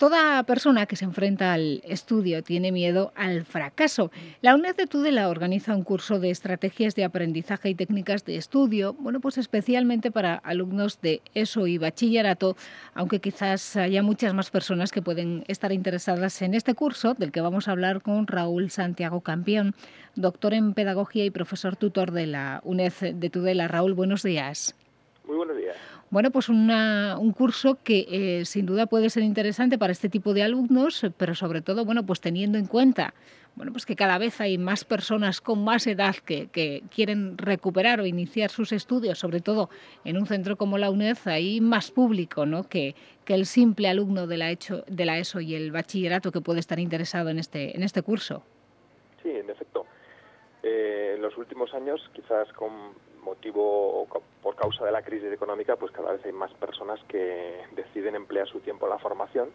Toda persona que se enfrenta al estudio tiene miedo al fracaso. La UNED de Tudela organiza un curso de estrategias de aprendizaje y técnicas de estudio, pues especialmente para alumnos de ESO y bachillerato, aunque quizás haya muchas más personas que pueden estar interesadas en este curso, del que vamos a hablar con Raúl Santiago Campión, doctor en pedagogía y profesor tutor de la UNED de Tudela. Raúl, buenos días. Muy buenos días. Pues un curso que sin duda puede ser interesante para este tipo de alumnos, pero sobre todo, pues teniendo en cuenta, pues que cada vez hay más personas con más edad que quieren recuperar o iniciar sus estudios, sobre todo en un centro como la UNED, hay más público, ¿no?, que el simple alumno de la ESO y el bachillerato que puede estar interesado en este curso. Sí, en efecto. En los últimos años, quizás con motivo o por causa de la crisis económica, pues cada vez hay más personas que deciden emplear su tiempo en la formación,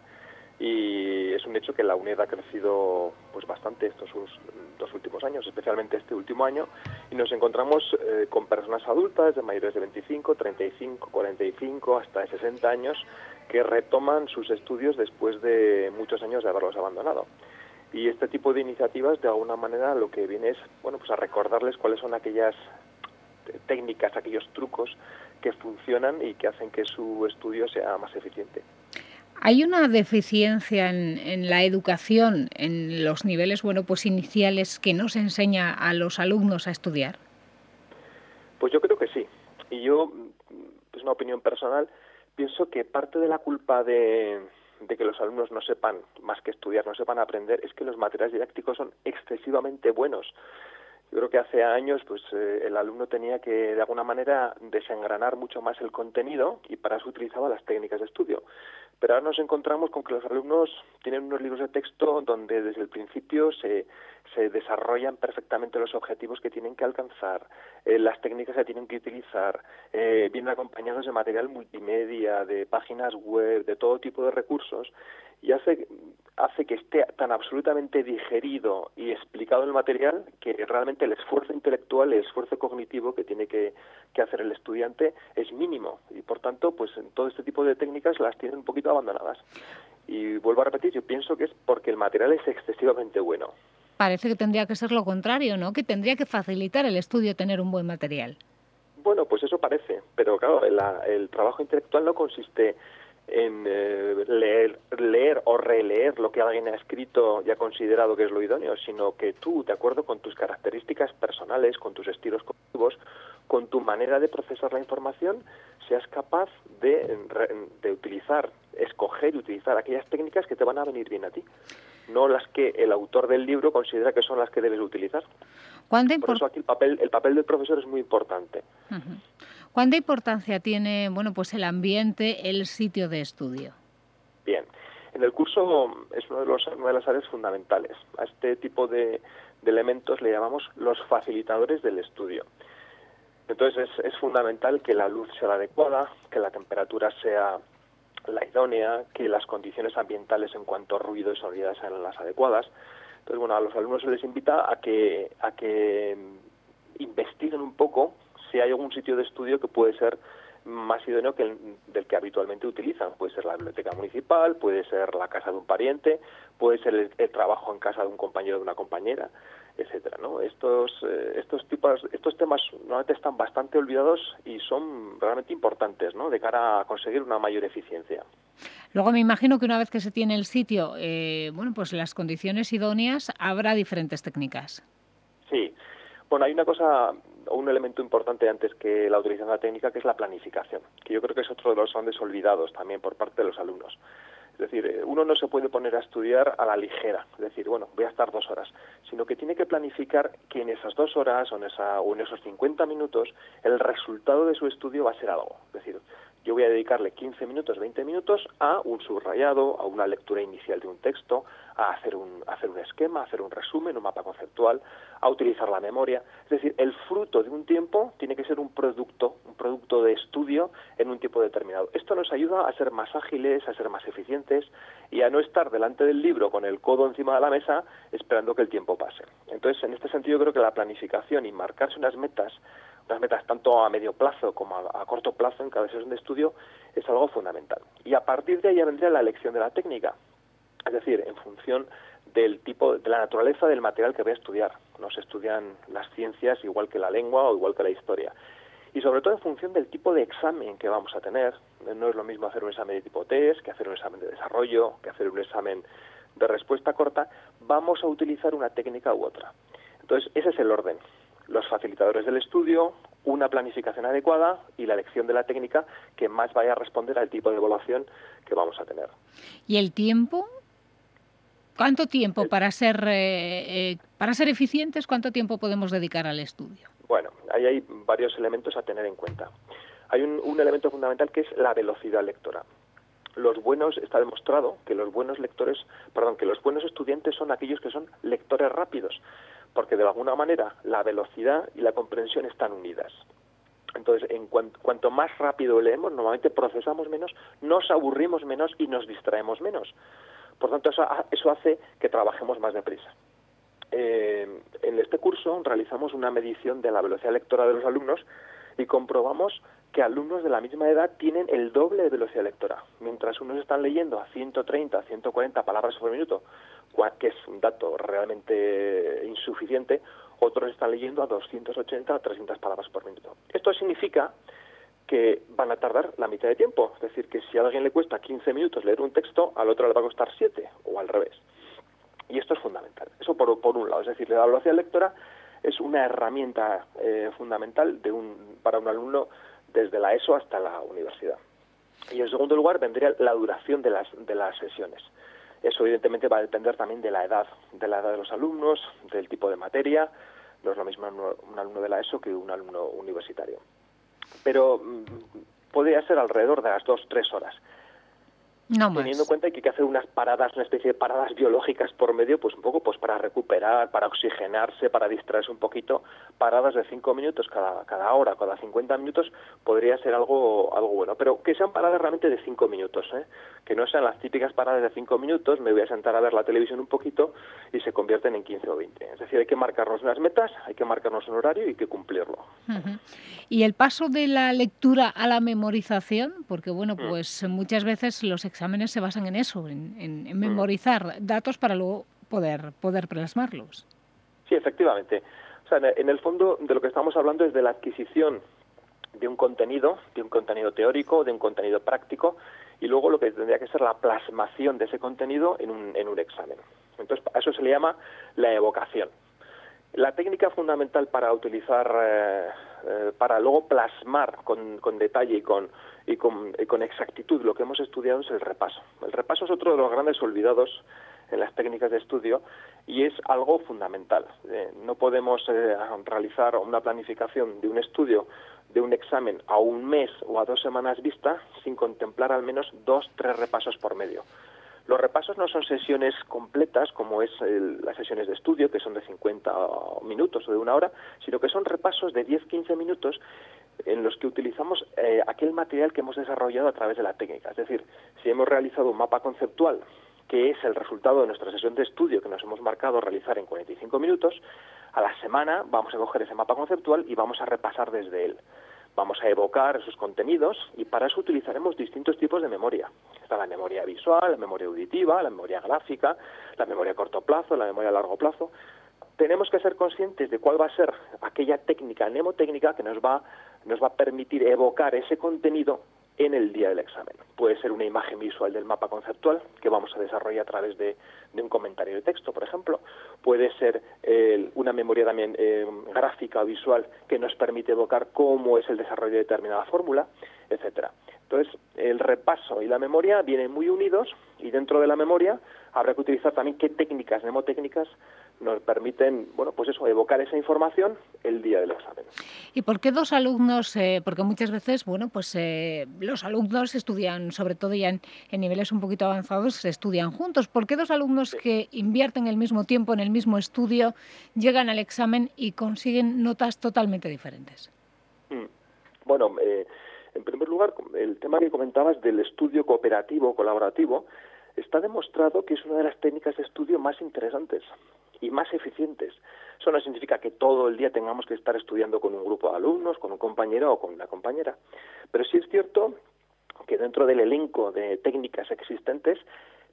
y es un hecho que la UNED ha crecido pues bastante estos dos últimos años, especialmente este último año, y nos encontramos con personas adultas de mayores de 25, 35, 45, hasta de 60 años que retoman sus estudios después de muchos años de haberlos abandonado. Y este tipo de iniciativas, de alguna manera, lo que viene es, pues a recordarles cuáles son aquellas técnicas, aquellos trucos que funcionan y que hacen que su estudio sea más eficiente. ¿Hay una deficiencia en la educación, en los niveles, iniciales, que no se enseña a los alumnos a estudiar? Pues yo creo que sí. Y yo, es una opinión personal, pienso que parte de la culpa de que los alumnos no sepan más que estudiar, no sepan aprender, es que los materiales didácticos son excesivamente buenos. Yo creo que hace años el alumno tenía que, de alguna manera, desengranar mucho más el contenido, y para eso utilizaba las técnicas de estudio. Pero ahora nos encontramos con que los alumnos tienen unos libros de texto donde desde el principio se desarrollan perfectamente los objetivos que tienen que alcanzar, las técnicas que tienen que utilizar, vienen acompañados de material multimedia, de páginas web, de todo tipo de recursos, y hace que esté tan absolutamente digerido y explicado el material que realmente el esfuerzo intelectual, el esfuerzo cognitivo que tiene que hacer el estudiante es mínimo, y por tanto en todo este tipo de técnicas las tienen un poquito abandonadas. Y vuelvo a repetir, yo pienso que es porque el material es excesivamente bueno. Parece que tendría que ser lo contrario, ¿no?, que tendría que facilitar el estudio tener un buen material. Bueno, pues eso parece, pero claro, el trabajo intelectual no consiste en leer o releer lo que alguien ha escrito y ha considerado que es lo idóneo, sino que tú, de acuerdo con tus características personales, con tus estilos cognitivos, con tu manera de procesar la información, seas capaz de utilizar, escoger y utilizar aquellas técnicas que te van a venir bien a ti, no las que el autor del libro considera que son las que debes utilizar. Por eso aquí el papel del profesor es muy importante. Uh-huh. ¿Cuánta importancia tiene, el ambiente, el sitio de estudio? Bien, en el curso es una de las áreas fundamentales. A este tipo de elementos le llamamos los facilitadores del estudio. Entonces es fundamental que la luz sea la adecuada, que la temperatura sea la idónea, que las condiciones ambientales en cuanto a ruido y sonoridad sean las adecuadas. Entonces, a los alumnos se les invita a que investiguen un poco si hay algún sitio de estudio que puede ser más idóneo que del que habitualmente utilizan. Puede ser la biblioteca municipal, puede ser la casa de un pariente, puede ser el trabajo en casa de un compañero o de una compañera, etcétera, ¿no? Estos temas normalmente están bastante olvidados y son realmente importantes, ¿no?, de cara a conseguir una mayor eficiencia. Luego me imagino que una vez que se tiene el sitio, las condiciones idóneas, habrá diferentes técnicas. Sí. Bueno, hay una cosa, o un elemento importante antes que la utilización de la técnica, que es la planificación, que yo creo que es otro de los grandes olvidados también por parte de los alumnos. Es decir, uno no se puede poner a estudiar a la ligera, es decir, voy a estar 2 horas, sino que tiene que planificar que en esas 2 horas o en esos 50 minutos el resultado de su estudio va a ser algo. Es decir, yo voy a dedicarle 15 minutos, 20 minutos a un subrayado, a una lectura inicial de un texto, a hacer un esquema, a hacer un resumen, un mapa conceptual, a utilizar la memoria. Es decir, el fruto de un tiempo tiene que ser un producto de estudio en un tiempo determinado. Esto nos ayuda a ser más ágiles, a ser más eficientes y a no estar delante del libro con el codo encima de la mesa esperando que el tiempo pase. Entonces, en este sentido, creo que la planificación y marcarse unas metas tanto a medio plazo como a corto plazo en cada sesión de estudio, es algo fundamental. Y a partir de ahí ya vendría la elección de la técnica. Es decir, en función del tipo, de la naturaleza del material que voy a estudiar. No se estudian las ciencias igual que la lengua o igual que la historia. Y sobre todo en función del tipo de examen que vamos a tener. No es lo mismo hacer un examen de tipo test, que hacer un examen de desarrollo, que hacer un examen de respuesta corta. Vamos a utilizar una técnica u otra. Entonces, ese es el orden. Los facilitadores del estudio, una planificación adecuada y la elección de la técnica que más vaya a responder al tipo de evaluación que vamos a tener. ¿Y el tiempo? ¿Cuánto tiempo para ser eficientes, cuánto tiempo podemos dedicar al estudio? Bueno, ahí hay varios elementos a tener en cuenta. Hay un elemento fundamental que es la velocidad lectora. Está demostrado que los buenos estudiantes son aquellos que son lectores rápidos, porque de alguna manera la velocidad y la comprensión están unidas. Entonces, cuanto más rápido leemos, normalmente procesamos menos, nos aburrimos menos y nos distraemos menos. Por tanto, eso hace que trabajemos más deprisa. En este curso realizamos una medición de la velocidad lectora de los alumnos y comprobamos que alumnos de la misma edad tienen el doble de velocidad lectora. Mientras unos están leyendo a 130, 140 palabras por minuto, que es un dato realmente insuficiente, otros están leyendo a 280 o 300 palabras por minuto. Esto significa que van a tardar la mitad de tiempo. Es decir, que si a alguien le cuesta 15 minutos leer un texto, al otro le va a costar 7, o al revés. Y esto es fundamental. Eso por un lado. Es decir, la velocidad lectora es una herramienta fundamental para un alumno desde la ESO hasta la universidad. Y en segundo lugar vendría la duración de las sesiones. Eso evidentemente va a depender también de la edad de los alumnos, del tipo de materia. No es lo mismo un alumno de la ESO que un alumno universitario. Pero podría ser alrededor de las 2-3 horas. No más. Teniendo en cuenta que hay que hacer una especie de paradas biológicas por medio, pues un poco para recuperar, para oxigenarse, para distraerse un poquito. Paradas de 5 minutos cada hora, cada 50 minutos, podría ser algo bueno. Pero que sean paradas realmente de 5 minutos, que no sean las típicas paradas de 5 minutos, me voy a sentar a ver la televisión un poquito y se convierten en 15 o 20. Es decir, hay que marcarnos unas metas, hay que marcarnos un horario y hay que cumplirlo. Uh-huh. Y el paso de la lectura a la memorización, porque bueno, pues muchas veces los exámenes se basan en eso, en memorizar datos para luego poder plasmarlos. Sí, efectivamente. O sea, en el fondo de lo que estamos hablando es de la adquisición de un contenido teórico, de un contenido práctico, y luego lo que tendría que ser la plasmación de ese contenido en un examen. Entonces, a eso se le llama la evocación. La técnica fundamental para utilizar, para luego plasmar con detalle y con exactitud lo que hemos estudiado es el repaso. El repaso es otro de los grandes olvidados en las técnicas de estudio y es algo fundamental. No podemos realizar una planificación de un estudio, de un examen a un mes o a 2 semanas vista sin contemplar al menos 2-3 repasos por medio. Los repasos no son sesiones completas como es las sesiones de estudio, que son de 50 minutos o de 1 hora, sino que son repasos de 10-15 minutos en los que utilizamos aquel material que hemos desarrollado a través de la técnica. Es decir, si hemos realizado un mapa conceptual, que es el resultado de nuestra sesión de estudio que nos hemos marcado realizar en 45 minutos, a la semana vamos a coger ese mapa conceptual y vamos a repasar desde él. Vamos a evocar esos contenidos y para eso utilizaremos distintos tipos de memoria. Está la memoria visual, la memoria auditiva, la memoria gráfica, la memoria a corto plazo, la memoria a largo plazo. Tenemos que ser conscientes de cuál va a ser aquella técnica mnemotécnica que nos va a permitir evocar ese contenido en el día del examen. Puede ser una imagen visual del mapa conceptual que vamos a desarrollar a través de un comentario de texto, por ejemplo. Puede ser una memoria también gráfica o visual que nos permite evocar cómo es el desarrollo de determinada fórmula, etcétera. Entonces, el repaso y la memoria vienen muy unidos y dentro de la memoria habrá que utilizar también qué técnicas mnemotécnicas nos permiten, evocar esa información el día del examen. ¿Y por qué 2 alumnos? Porque muchas veces, los alumnos estudian, sobre todo ya en niveles un poquito avanzados, se estudian juntos. ¿Por qué 2 alumnos que invierten el mismo tiempo en el mismo estudio llegan al examen y consiguen notas totalmente diferentes? Bueno, en primer lugar, el tema que comentabas del estudio cooperativo, colaborativo, está demostrado que es una de las técnicas de estudio más interesantes y más eficientes. Eso no significa que todo el día tengamos que estar estudiando con un grupo de alumnos, con un compañero o con una compañera, pero sí es cierto que dentro del elenco de técnicas existentes,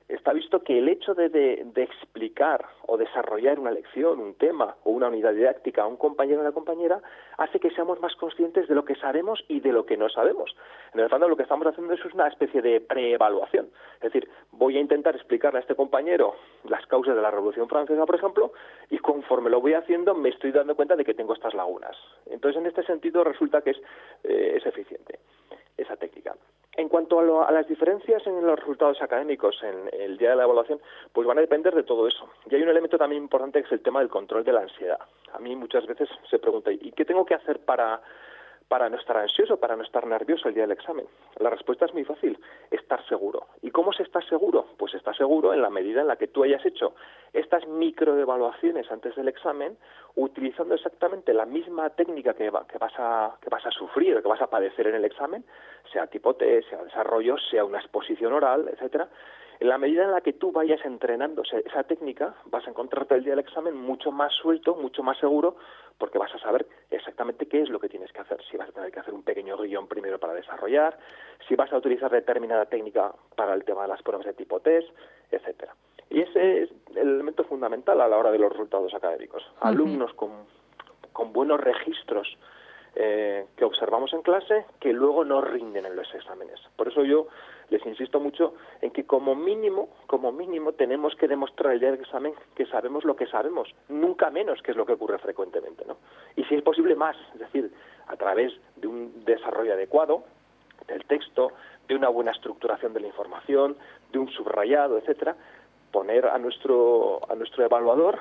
está visto que el hecho de explicar o desarrollar una lección, un tema o una unidad didáctica a un compañero o una compañera hace que seamos más conscientes de lo que sabemos y de lo que no sabemos. En el fondo lo que estamos haciendo es una especie de preevaluación. Es decir, voy a intentar explicarle a este compañero las causas de la Revolución Francesa, por ejemplo, y conforme lo voy haciendo me estoy dando cuenta de que tengo estas lagunas. Entonces, en este sentido, resulta que es eficiente esa técnica. En cuanto a las diferencias en los resultados académicos en el día de la evaluación, pues van a depender de todo eso. Y hay un elemento también importante que es el tema del control de la ansiedad. A mí muchas veces se pregunta, ¿y qué tengo que hacer para no estar ansioso, para no estar nervioso el día del examen? La respuesta es muy fácil, estar seguro. ¿Y cómo se está seguro? Pues está seguro en la medida en la que tú hayas hecho estas microevaluaciones antes del examen, utilizando exactamente la misma técnica que vas a sufrir, que vas a padecer en el examen, sea tipo test, sea desarrollo, sea una exposición oral, etcétera. En la medida en la que tú vayas entrenando esa técnica, vas a encontrarte el día del examen mucho más suelto, mucho más seguro, porque vas a saber exactamente qué es lo que tienes que hacer. Si vas a tener que hacer un pequeño guión primero para desarrollar, si vas a utilizar determinada técnica para el tema de las pruebas de tipo test, etcétera. Y ese es el elemento fundamental a la hora de los resultados académicos. Alumnos con buenos registros que observamos en clase, que luego no rinden en los exámenes. Por eso yo les insisto mucho en que como mínimo tenemos que demostrar el día del examen que sabemos lo que sabemos, nunca menos, que es lo que ocurre frecuentemente, ¿no? Y si es posible más, es decir, a través de un desarrollo adecuado del texto, de una buena estructuración de la información, de un subrayado, etcétera, poner a nuestro evaluador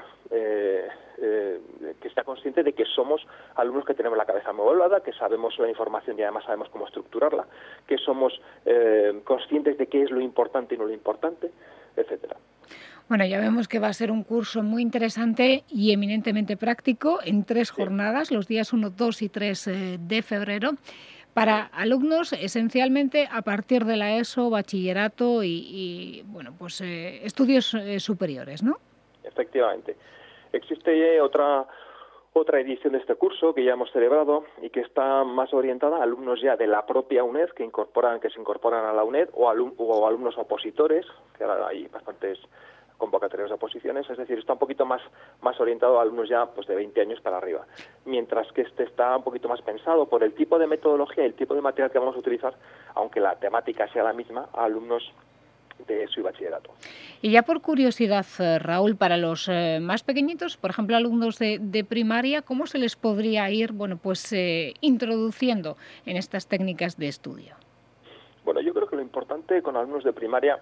que está consciente de que somos alumnos que tenemos la cabeza muy volada, que sabemos la información y además sabemos cómo estructurarla, que somos conscientes de qué es lo importante y no lo importante, etcétera. Bueno, ya vemos que va a ser un curso muy interesante y eminentemente práctico en 3 jornadas, los días 1, 2 y 3 de febrero, para alumnos esencialmente a partir de la ESO, bachillerato y bueno, pues estudios superiores, ¿no? Efectivamente. Existe otra edición de este curso que ya hemos celebrado y que está más orientada a alumnos ya de la propia UNED que se incorporan a la UNED o alumnos opositores, que ahora hay bastantes convocatorias de oposiciones, es decir, está un poquito más orientado a alumnos ya pues de 20 años para arriba, mientras que este está un poquito más pensado por el tipo de metodología y el tipo de material que vamos a utilizar, aunque la temática sea la misma, a alumnos de su bachillerato. Y ya por curiosidad, Raúl, para los más pequeñitos, por ejemplo, alumnos de primaria, ¿cómo se les podría ir, bueno, pues introduciendo en estas técnicas de estudio? Bueno, yo creo que lo importante con alumnos de primaria,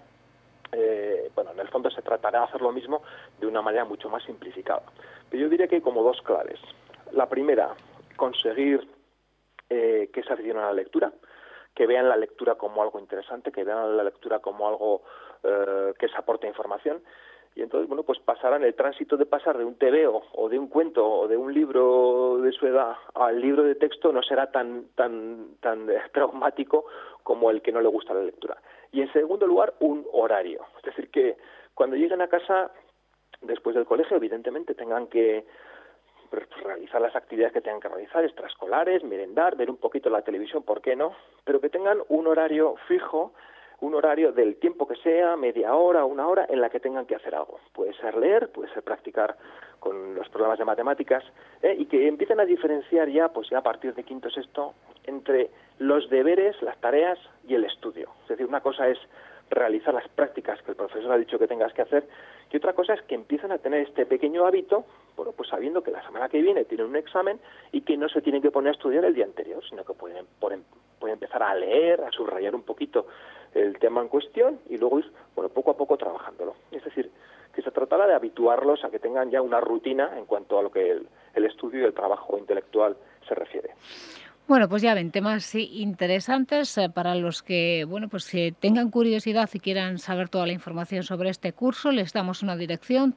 en el fondo se tratará de hacer lo mismo de una manera mucho más simplificada. Pero yo diría que hay como 2 claves. La primera, conseguir que se aficionen a la lectura, que vean la lectura como algo interesante, que vean la lectura como algo que les aporte información. Y entonces, bueno, pues pasarán el tránsito de pasar de un tebeo o de un cuento o de un libro de su edad al libro de texto no será tan traumático como el que no le gusta la lectura. Y en segundo lugar, un horario. Es decir, que cuando lleguen a casa, después del colegio, evidentemente tengan que realizar las actividades que tengan que realizar, extraescolares, merendar, ver un poquito la televisión, ¿por qué no? Pero que tengan un horario fijo, un horario del tiempo que sea, media hora, 1 hora, en la que tengan que hacer algo. Puede ser leer, puede ser practicar con los programas de matemáticas, y que empiecen a diferenciar ya a partir de quinto, sexto, entre los deberes, las tareas y el estudio. Es decir, una cosa es realizar las prácticas que el profesor ha dicho que tengas que hacer, y otra cosa es que empiezan a tener este pequeño hábito, bueno, pues sabiendo que la semana que viene tienen un examen y que no se tienen que poner a estudiar el día anterior, sino que pueden empezar a leer, a subrayar un poquito el tema en cuestión y luego ir, poco a poco trabajándolo. Es decir, que se tratará de habituarlos a que tengan ya una rutina en cuanto a lo que el estudio y el trabajo intelectual se refiere. Bueno, pues ya ven, temas interesantes para los que, bueno, pues tengan curiosidad y quieran saber toda la información sobre este curso. Les damos una dirección,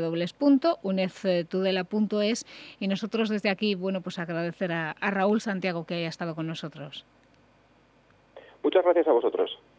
www.unedtudela.es, y nosotros desde aquí, bueno, pues agradecer a Raúl Santiago que haya estado con nosotros. Muchas gracias a vosotros.